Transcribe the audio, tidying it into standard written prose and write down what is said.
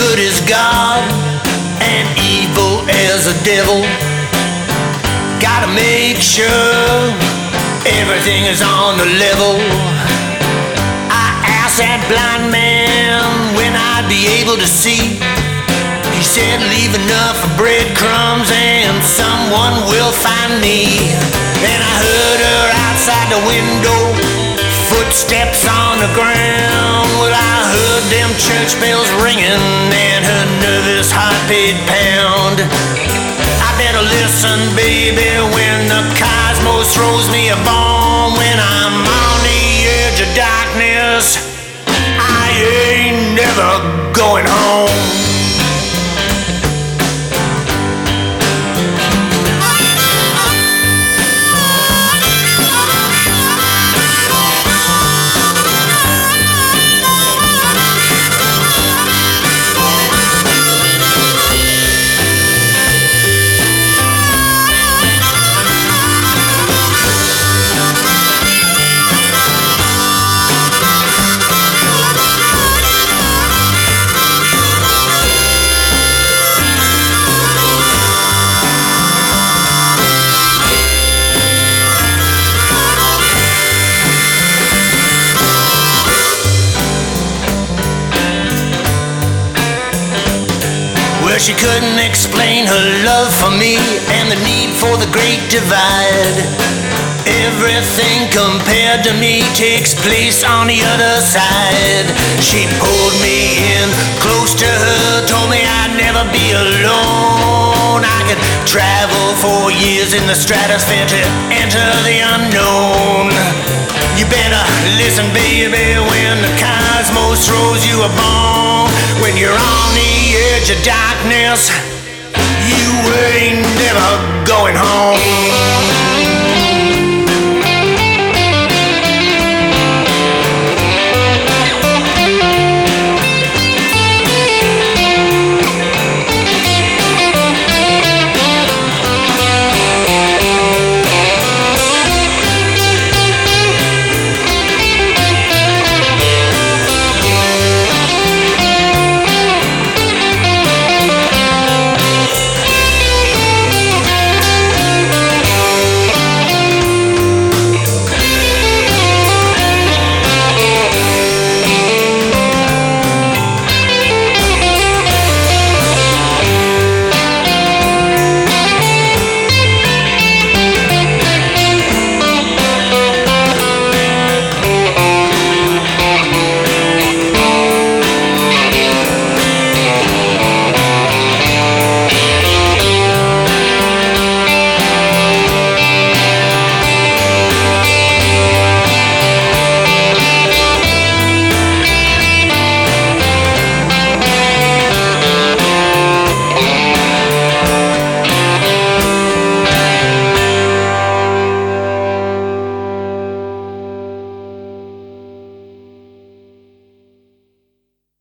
good as God and evil as a devil. Gotta make sure everything is on the level. I asked that blind man when I'd be able to see. He said, leave enough for breadcrumbs and someone will find me. Then I heard her outside the window, footsteps on the ground. Well, I heard them church bells ringing and her nervous heart beat pound. I better listen, baby, when the cosmos throws me a bomb. When I'm on the edge of darkness, I ain't never going home. She couldn't explain her love for me and the need for the great divide. Everything compared to me takes place on the other side. She pulled me in close to her, told me I'd never be alone. I could travel for years in the stratosphere to enter the unknown. You better listen, baby, when the cosmos throws you a bomb. When you're on the edge of darkness, you ain't never going home.